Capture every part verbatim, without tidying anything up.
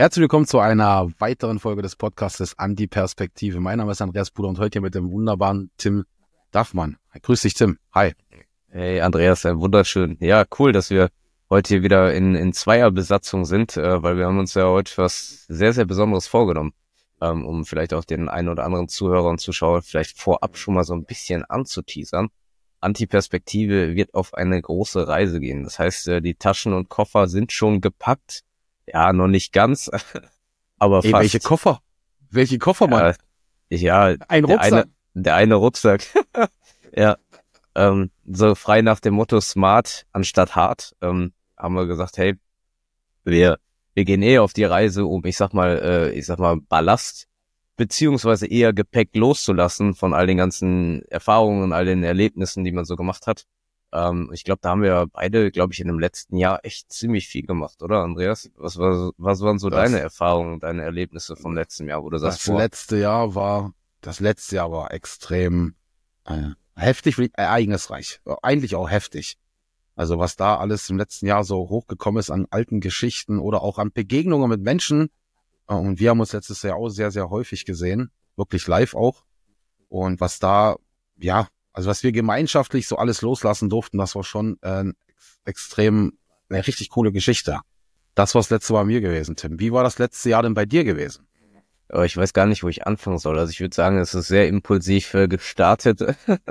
Herzlich willkommen zu einer weiteren Folge des Podcastes Anti-Perspektive. Mein Name ist Andreas Puder und heute hier mit dem wunderbaren Tim Daffmann. Grüß dich, Tim. Hi. Hey Andreas, ein wunderschön. Ja, cool, dass wir heute hier wieder in, in Zweierbesatzung sind, äh, weil wir haben uns ja heute was sehr, sehr Besonderes vorgenommen, ähm, um vielleicht auch den einen oder anderen Zuhörer und Zuschauer vielleicht vorab schon mal so ein bisschen anzuteasern. Anti-Perspektive wird auf eine große Reise gehen. Das heißt, äh, die Taschen und Koffer sind schon gepackt. Ja, noch nicht ganz, aber Ey, fast. welche Koffer? Welche Koffer, Mann? Ja, ja Ein der Rucksack? eine, der eine Rucksack. Ja, ähm, so frei nach dem Motto smart anstatt hart, ähm, haben wir gesagt, hey, wir, wir gehen eh auf die Reise, um, ich sag mal, äh, ich sag mal, Ballast beziehungsweise eher Gepäck loszulassen von all den ganzen Erfahrungen und all den Erlebnissen, die man so gemacht hat. Ähm, ich glaube, da haben wir beide, glaube ich, in dem letzten Jahr echt ziemlich viel gemacht, oder Andreas? Was war, was waren so Das- deine Erfahrungen, deine Erlebnisse vom letzten Jahr, wo du sagst, Das boah, letzte Jahr war, das letzte Jahr war extrem äh, heftig, äh, ereignisreich. Eigentlich auch heftig. Also was da alles im letzten Jahr so hochgekommen ist an alten Geschichten oder auch an Begegnungen mit Menschen. Äh, Und wir haben uns letztes Jahr auch sehr, sehr häufig gesehen. Wirklich live auch. Und was da, ja, also was wir gemeinschaftlich so alles loslassen durften, das war schon äh, ex- extrem, eine richtig coole Geschichte. Das war das letzte Mal bei mir gewesen, Tim. Wie war das letzte Jahr denn bei dir gewesen? aber ich weiß gar nicht, wo ich anfangen soll. Also ich würde sagen, es ist sehr impulsiv äh, gestartet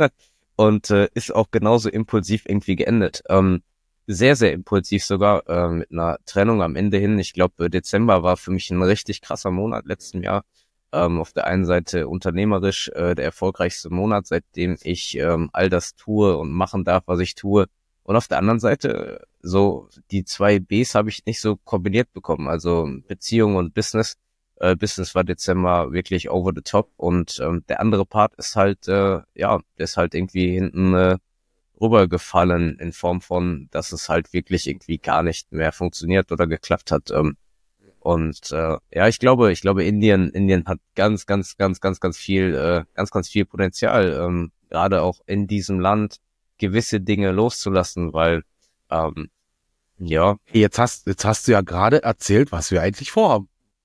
und äh, ist auch genauso impulsiv irgendwie geendet. Ähm, sehr, sehr impulsiv sogar, äh, mit einer Trennung am Ende hin. Ich glaube, Dezember war für mich ein richtig krasser Monat letzten Jahr. Ähm, auf der einen Seite unternehmerisch äh, der erfolgreichste Monat, seitdem ich ähm, all das tue und machen darf, was ich tue. Und auf der anderen Seite, äh, so die zwei Bs habe ich nicht so kombiniert bekommen. Also Beziehung und Business. Äh, Business war Dezember wirklich over the top und ähm, der andere Part ist halt, äh, ja, der ist halt irgendwie hinten äh, rübergefallen in Form von, dass es halt wirklich irgendwie gar nicht mehr funktioniert oder geklappt hat. Ähm, und äh, ja, ich glaube, ich glaube, Indien, Indien hat ganz, ganz, ganz, ganz, ganz viel, äh, ganz, ganz viel Potenzial, ähm, gerade auch in diesem Land gewisse Dinge loszulassen, weil ähm, ja, Jetzt hast, jetzt hast du ja gerade erzählt, was wir eigentlich vorhaben.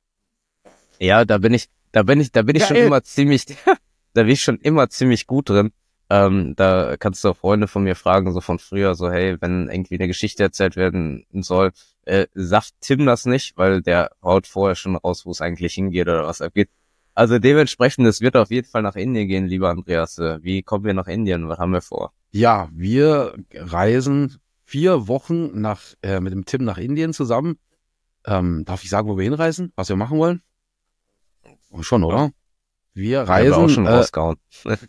Ja, da bin ich, da bin ich, da bin ich schon Geil. immer ziemlich, da bin ich schon immer ziemlich gut drin. Ähm, da kannst du auch Freunde von mir fragen, so von früher, so hey, wenn irgendwie eine Geschichte erzählt werden soll, äh, sagt Tim das nicht, weil der haut vorher schon raus, wo es eigentlich hingeht oder was abgeht. Also dementsprechend, es wird auf jeden Fall nach Indien gehen, lieber Andreas. Äh, Wie kommen wir nach Indien? Was haben wir vor? Ja, wir reisen vier Wochen nach, äh, mit dem Tim nach Indien zusammen. Ähm, darf ich sagen, wo wir hinreisen? Was wir machen wollen? Oh, schon, oder? Wir Ja, haben wir auch reisen, schon äh, rausgehauen.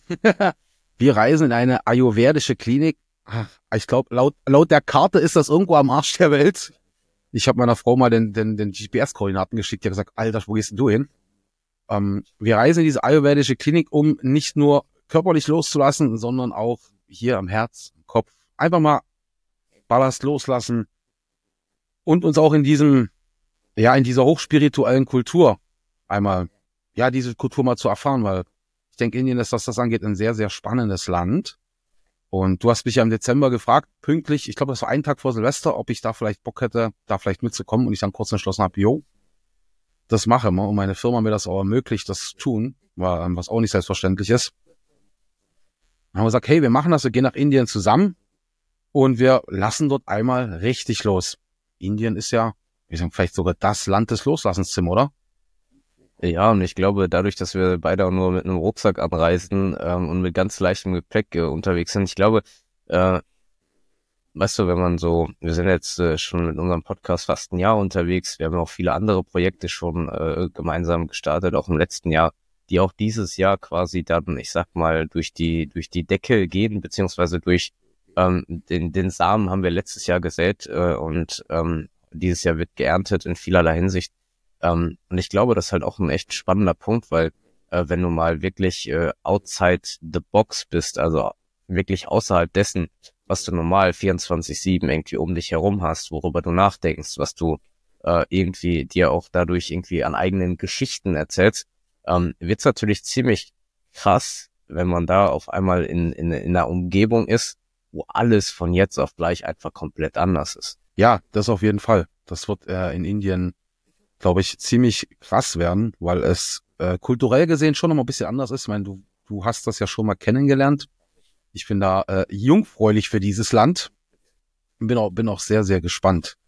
wir reisen in eine ayurvedische Klinik. Ach, ich glaube, laut, laut der Karte ist das irgendwo am Arsch der Welt. Ich habe meiner Frau mal den, den, den G P S-Koordinaten geschickt. Die hat gesagt, Alter, wo gehst denn du hin? Ähm, wir reisen in diese ayurvedische Klinik, um nicht nur körperlich loszulassen, sondern auch hier am Herz, im Kopf. Einfach mal Ballast loslassen und uns auch in diesem, ja, in dieser hochspirituellen Kultur einmal, ja, diese Kultur mal zu erfahren, weil ich denke, Indien ist, was das angeht, ein sehr, sehr spannendes Land. Und du hast mich ja im Dezember gefragt, pünktlich, ich glaube, das war einen Tag vor Silvester, ob ich da vielleicht Bock hätte, da vielleicht mitzukommen. Und ich dann kurz entschlossen habe, jo, das mache wir. Und meine Firma mir das auch ermöglicht, das zu tun, war, ähm, was auch nicht selbstverständlich ist. Dann haben wir gesagt, hey, wir machen das, wir gehen nach Indien zusammen und wir lassen dort einmal richtig los. Indien ist ja, wir sagen vielleicht sogar das Land des Loslassens, Tim, oder? Ja, und ich glaube, dadurch, dass wir beide auch nur mit einem Rucksack anreisen ähm, und mit ganz leichtem Gepäck äh, unterwegs sind, ich glaube, äh, weißt du, wenn man so, wir sind jetzt äh, schon mit unserem Podcast fast ein Jahr unterwegs, wir haben auch viele andere Projekte schon äh, gemeinsam gestartet, auch im letzten Jahr, die auch dieses Jahr quasi dann, ich sag mal, durch die durch die Decke gehen, beziehungsweise durch ähm, den den Samen haben wir letztes Jahr gesät äh, und ähm, dieses Jahr wird geerntet in vielerlei Hinsicht. Ähm, und ich glaube, das ist halt auch ein echt spannender Punkt, weil äh, wenn du mal wirklich äh, outside the box bist, also wirklich außerhalb dessen, was du normal vierundzwanzig sieben irgendwie um dich herum hast, worüber du nachdenkst, was du äh, irgendwie dir auch dadurch irgendwie an eigenen Geschichten erzählst, ähm, wird's natürlich ziemlich krass, wenn man da auf einmal in, in, in einer Umgebung ist, wo alles von jetzt auf gleich einfach komplett anders ist. Ja, das auf jeden Fall. Das wird äh, in Indien glaube ich, ziemlich krass werden, weil es äh, kulturell gesehen schon noch mal ein bisschen anders ist. Ich meine, du, du hast das ja schon mal kennengelernt. Ich bin da äh, jungfräulich für dieses Land. Bin auch, bin auch sehr, sehr gespannt.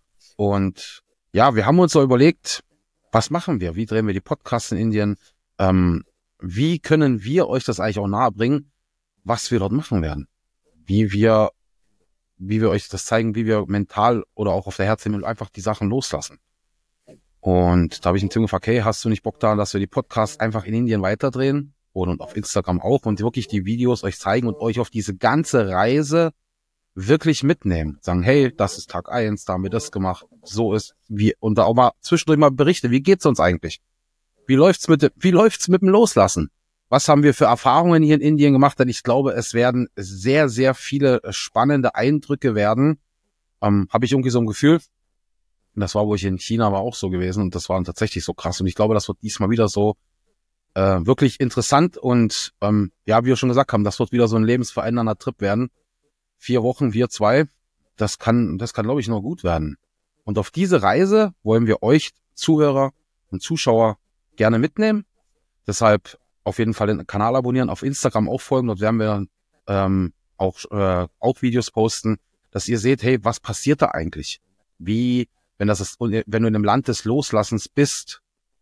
Und ja, wir haben uns so überlegt, was machen wir? Wie drehen wir die Podcasts in Indien? Ähm, wie können wir euch das eigentlich auch nahebringen, was wir dort machen werden? Wie wir, wie wir euch das zeigen, wie wir mental oder auch auf der Herzhimmel einfach die Sachen loslassen. Und da habe ich einen Tim gefragt, hey, hast du nicht Bock da, dass wir die Podcasts einfach in Indien weiterdrehen? Und auf Instagram auch und wirklich die Videos euch zeigen und euch auf diese ganze Reise wirklich mitnehmen. Sagen, hey, das ist Tag eins, da haben wir das gemacht, so ist, wie, und da auch mal zwischendurch mal Berichte, wie geht's uns eigentlich? Wie läuft's mit, wie läuft's mit dem Loslassen? Was haben wir für Erfahrungen hier in Indien gemacht? Denn ich glaube, es werden sehr, sehr viele spannende Eindrücke werden. Ähm, habe ich irgendwie so ein Gefühl. Und das war, wo ich in China war, auch so gewesen. Und das war tatsächlich so krass. Und ich glaube, das wird diesmal wieder so äh, wirklich interessant. Und ähm, ja, wie wir schon gesagt haben, das wird wieder so ein lebensverändernder Trip werden. Vier Wochen, wir zwei, das kann, das kann, glaube ich, noch gut werden. Und auf diese Reise wollen wir euch, Zuhörer und Zuschauer, gerne mitnehmen. Deshalb auf jeden Fall den Kanal abonnieren, auf Instagram auch folgen. Dort werden wir ähm, auch, äh, auch Videos posten, dass ihr seht, hey, was passiert da eigentlich? Wie, wenn das ist, wenn du in einem Land des Loslassens bist,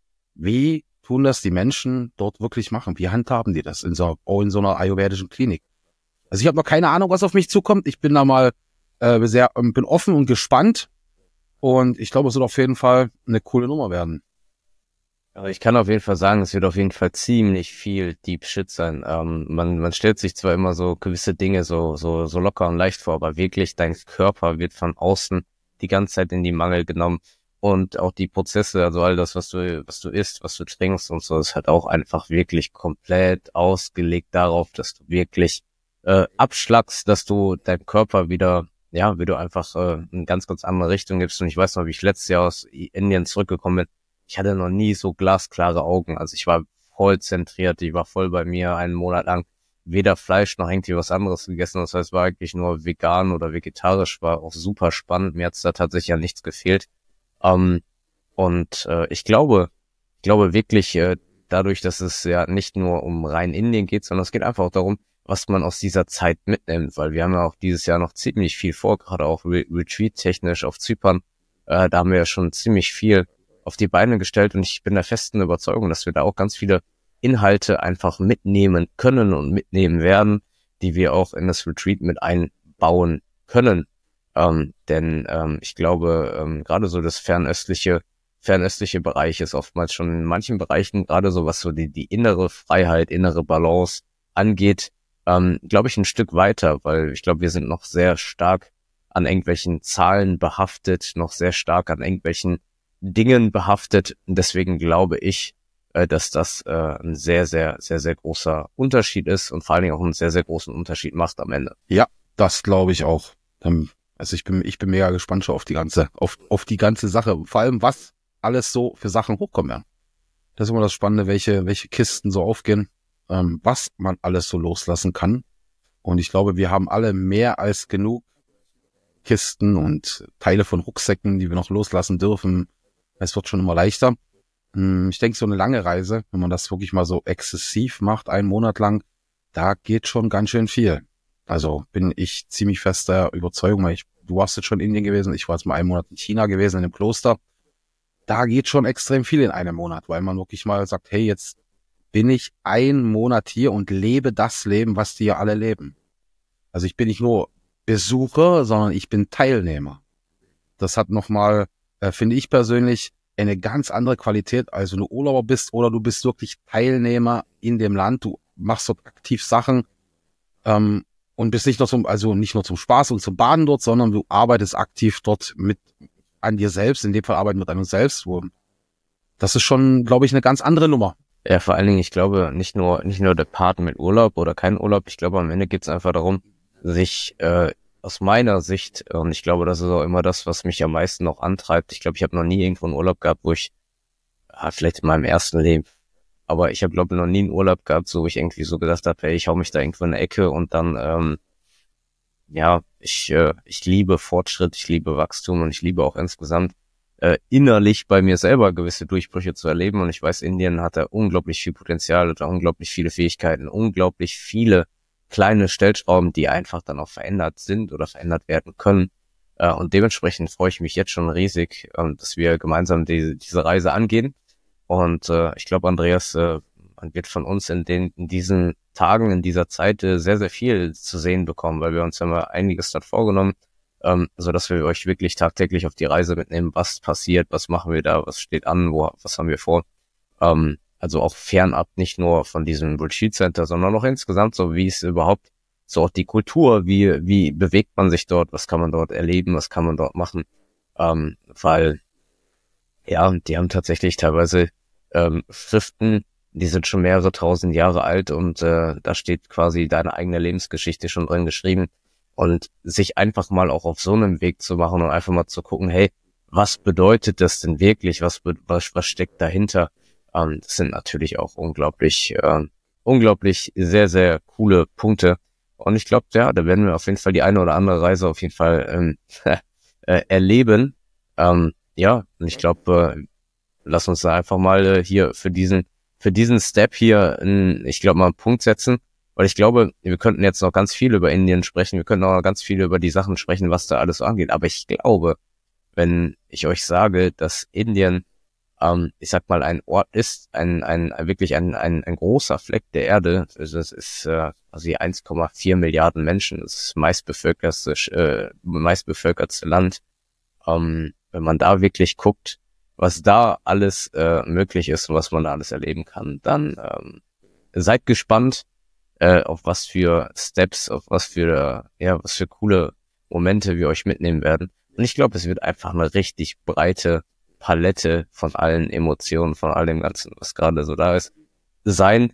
wie tun das die Menschen dort wirklich machen? Wie handhaben die das in so, oh, in so einer ayurvedischen Klinik? Also ich habe noch keine Ahnung, was auf mich zukommt. Ich bin da mal äh, sehr, bin offen und gespannt. Und ich glaube, es wird auf jeden Fall eine coole Nummer werden. Aber ich kann auf jeden Fall sagen, es wird auf jeden Fall ziemlich viel Deep Shit sein. Ähm, man, man stellt sich zwar immer so gewisse Dinge so, so, so locker und leicht vor, aber wirklich dein Körper wird von außen die ganze Zeit in die Mangel genommen. Und auch die Prozesse, also all das, was du, was du isst, was du trinkst und so, ist halt auch einfach wirklich komplett ausgelegt darauf, dass du wirklich äh, abschlagst, dass du deinem Körper wieder, ja, wie du einfach äh, eine ganz, ganz andere Richtung gibst. Und ich weiß noch, wie ich letztes Jahr aus Indien zurückgekommen bin. Ich hatte noch nie so glasklare Augen. Also ich war voll zentriert, ich war voll bei mir einen Monat lang. Weder Fleisch noch irgendwie was anderes gegessen. Das heißt, war eigentlich nur vegan oder vegetarisch. War auch super spannend. Mir hat's da tatsächlich ja nichts gefehlt. Ähm, und äh, ich glaube, ich glaube wirklich, äh, dadurch, dass es ja nicht nur um rein Indien geht, sondern es geht einfach auch darum, was man aus dieser Zeit mitnimmt. Weil wir haben ja auch dieses Jahr noch ziemlich viel vor, gerade auch Re- Retreat-technisch auf Zypern. Äh, da haben wir ja schon ziemlich viel auf die Beine gestellt und ich bin der festen Überzeugung, dass wir da auch ganz viele Inhalte einfach mitnehmen können und mitnehmen werden, die wir auch in das Retreat mit einbauen können. Ähm, denn ähm, ich glaube, ähm, gerade so das fernöstliche, fernöstliche Bereich ist oftmals schon in manchen Bereichen, gerade so was so die, die innere Freiheit, innere Balance angeht, ähm, glaube ich, ein Stück weiter, weil ich glaube, wir sind noch sehr stark an irgendwelchen Zahlen behaftet, noch sehr stark an irgendwelchen Dingen behaftet. Deswegen glaube ich, äh, dass das äh, ein sehr, sehr, sehr, sehr großer Unterschied ist und vor allen Dingen auch einen sehr, sehr großen Unterschied macht am Ende. Ja, das glaube ich auch. Also ich bin, ich bin mega gespannt schon auf die ganze, auf, auf die ganze Sache. Vor allem, was alles so für Sachen hochkommen werden. Das ist immer das Spannende, welche, welche Kisten so aufgehen, ähm, was man alles so loslassen kann. Und ich glaube, wir haben alle mehr als genug Kisten und Teile von Rucksäcken, die wir noch loslassen dürfen. Es wird schon immer leichter. Ich denke, so eine lange Reise, wenn man das wirklich mal so exzessiv macht, einen Monat lang, da geht schon ganz schön viel. Also bin ich ziemlich fester Überzeugung, weil ich, du warst jetzt schon in Indien gewesen, ich war jetzt mal einen Monat in China gewesen, in einem Kloster. Da geht schon extrem viel in einem Monat, weil man wirklich mal sagt, hey, jetzt bin ich einen Monat hier und lebe das Leben, was die ja alle leben. Also ich bin nicht nur Besucher, sondern ich bin Teilnehmer. Das hat nochmal, äh, finde ich persönlich, eine ganz andere Qualität, als wenn du Urlauber bist oder du bist wirklich Teilnehmer in dem Land. Du machst dort aktiv Sachen ähm, und bist nicht nur zum, also nicht nur zum Spaß und zum Baden dort, sondern du arbeitest aktiv dort mit an dir selbst. In dem Fall arbeiten mit einem selbst. Das ist schon, glaube ich, eine ganz andere Nummer. Ja, vor allen Dingen, ich glaube, nicht nur nicht nur der Part mit Urlaub oder kein Urlaub. Ich glaube, am Ende geht es einfach darum, sich äh, aus meiner Sicht, und ich glaube, das ist auch immer das, was mich am meisten noch antreibt. Ich glaube, ich habe noch nie irgendwo einen Urlaub gehabt, wo ich, ah, vielleicht in meinem ersten Leben, aber ich habe, glaube ich, noch nie einen Urlaub gehabt, so wo ich irgendwie so gedacht habe, hey, ich hau mich da irgendwo in eine Ecke und dann, ähm, ja, ich äh, ich liebe Fortschritt, ich liebe Wachstum und ich liebe auch insgesamt äh, innerlich bei mir selber gewisse Durchbrüche zu erleben. Und ich weiß, Indien hat da unglaublich viel Potenzial, hat da unglaublich viele Fähigkeiten, unglaublich viele kleine Stellschrauben, die einfach dann auch verändert sind oder verändert werden können. Äh, und dementsprechend freue ich mich jetzt schon riesig, äh, dass wir gemeinsam die, diese Reise angehen. Und äh, ich glaube, Andreas, äh, man wird von uns in den in diesen Tagen, in dieser Zeit äh, sehr, sehr viel zu sehen bekommen, weil wir uns ja mal einiges dann vorgenommen, ähm, so dass wir euch wirklich tagtäglich auf die Reise mitnehmen, was passiert, was machen wir da, was steht an, wo, was haben wir vor. Ähm, also auch fernab nicht nur von diesem Retreat Center, sondern auch insgesamt so, wie es überhaupt, so auch die Kultur, wie wie bewegt man sich dort, was kann man dort erleben, was kann man dort machen, ähm, weil ja, die haben tatsächlich teilweise ähm, Schriften, die sind schon mehrere tausend Jahre alt und äh, da steht quasi deine eigene Lebensgeschichte schon drin geschrieben. Und sich einfach mal auch auf so einem Weg zu machen und einfach mal zu gucken, hey, was bedeutet das denn wirklich? Was was, was steckt dahinter? Ähm, das sind natürlich auch unglaublich, äh, unglaublich sehr, sehr coole Punkte. Und ich glaube, ja, da werden wir auf jeden Fall die eine oder andere Reise auf jeden Fall ähm, äh, erleben. Ähm, ja, und ich glaube, äh, lass uns da einfach mal äh, hier für diesen für diesen Step hier, in, ich glaube, mal einen Punkt setzen. Weil ich glaube, wir könnten jetzt noch ganz viel über Indien sprechen, wir könnten auch noch ganz viel über die Sachen sprechen, was da alles so angeht. Aber ich glaube, wenn ich euch sage, dass Indien, ähm, ich sag mal, ein Ort ist, ein ein wirklich ein ein, ein großer Fleck der Erde, also es ist äh, also die eins Komma vier Milliarden Menschen, das ist das meistbevölkertste, äh, meistbevölkertste Land. Ähm, wenn man da wirklich guckt, was da alles äh, möglich ist und was man da alles erleben kann, dann ähm, seid gespannt, äh, auf was für Steps, auf was für ja, was für coole Momente wir euch mitnehmen werden. Und ich glaube, es wird einfach eine richtig breite Palette von allen Emotionen, von all dem Ganzen, was gerade so da ist, sein.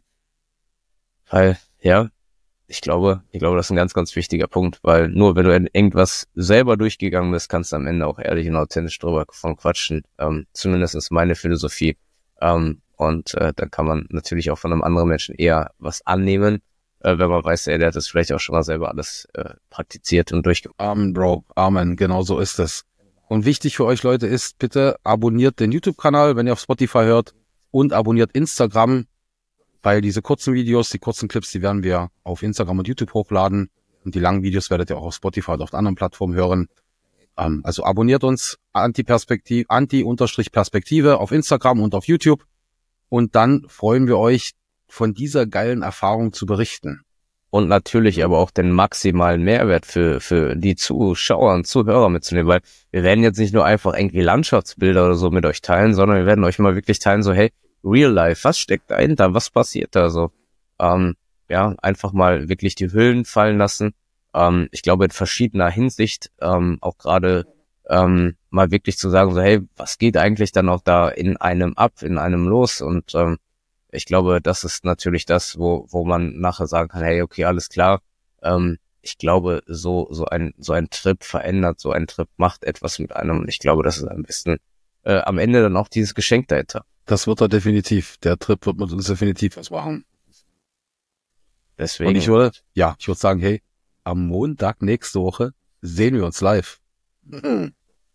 Weil, ja, ich glaube, ich glaube, das ist ein ganz, ganz wichtiger Punkt, weil nur wenn du in irgendwas selber durchgegangen bist, kannst du am Ende auch ehrlich und authentisch drüber von quatschen. Ähm, zumindest ist meine Philosophie. Ähm, und äh, dann kann man natürlich auch von einem anderen Menschen eher was annehmen, äh, wenn man weiß, ey, der hat das vielleicht auch schon mal selber alles äh, praktiziert und durchgemacht. Amen, Bro. Amen. Genau so ist es. Und wichtig für euch Leute ist, bitte abonniert den YouTube-Kanal, wenn ihr auf Spotify hört, und abonniert Instagram, weil diese kurzen Videos, die kurzen Clips, die werden wir auf Instagram und YouTube hochladen. Und die langen Videos werdet ihr auch auf Spotify und auf anderen Plattformen hören. Ähm, also abonniert uns, Anti-Perspektive, Anti-Perspektive auf Instagram und auf YouTube. Und dann freuen wir euch, von dieser geilen Erfahrung zu berichten. Und natürlich aber auch den maximalen Mehrwert für für die Zuschauer und Zuhörer mitzunehmen, weil wir werden jetzt nicht nur einfach irgendwie Landschaftsbilder oder so mit euch teilen, sondern wir werden euch mal wirklich teilen, so hey, real life, was steckt dahinter, was passiert da so? Ähm, ja, einfach mal wirklich die Hüllen fallen lassen. Ähm, ich glaube in verschiedener Hinsicht, ähm, auch gerade ähm, mal wirklich zu sagen, so hey, was geht eigentlich dann auch da in einem ab, in einem los? Und ähm, ich glaube, das ist natürlich das, wo wo man nachher sagen kann, hey, okay, alles klar. Ähm, ich glaube, so so ein so ein Trip verändert, so ein Trip macht etwas mit einem. Und ich glaube, das ist am besten äh, am Ende dann auch dieses Geschenk dahinter. Das wird er definitiv. Der Trip wird mit uns definitiv was machen. Deswegen. Und ich würde, ja, ich würde sagen, hey, am Montag nächste Woche sehen wir uns live. Und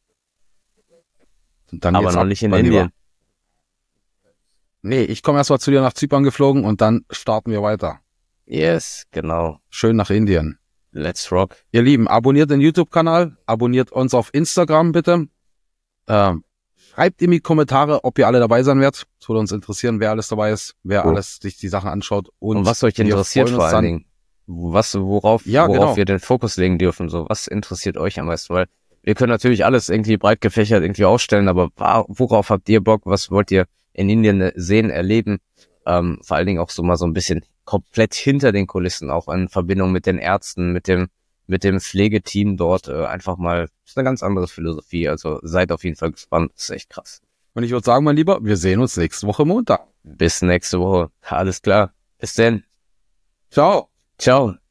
dann aber noch ab, nicht in mein Indien. Lieber. Nee, ich komme erst mal zu dir nach Zypern geflogen und dann starten wir weiter. Yes, genau. Schön nach Indien. Let's rock. Ihr Lieben, abonniert den YouTube-Kanal, abonniert uns auf Instagram bitte. Ähm, schreibt in die Kommentare, ob ihr alle dabei sein werdet. Es würde uns interessieren, wer alles dabei ist, wer Oh. alles sich die Sachen anschaut. Und, Und was euch wir interessiert freuen vor uns allen dann- Dingen. Was, worauf, Ja, worauf genau. wir den Fokus legen dürfen. So, was interessiert euch am meisten? Weil wir können natürlich alles irgendwie breit gefächert irgendwie ausstellen, aber wa- worauf habt ihr Bock? Was wollt ihr in Indien sehen, erleben? Ähm, vor allen Dingen auch so mal so ein bisschen komplett hinter den Kulissen, auch in Verbindung mit den Ärzten, mit dem mit dem Pflegeteam dort. Äh, einfach mal, das ist eine ganz andere Philosophie. Also seid auf jeden Fall gespannt. Das ist echt krass. Und ich würde sagen, mein Lieber, wir sehen uns nächste Woche Montag. Bis nächste Woche. Alles klar. Bis denn. Ciao. Ciao.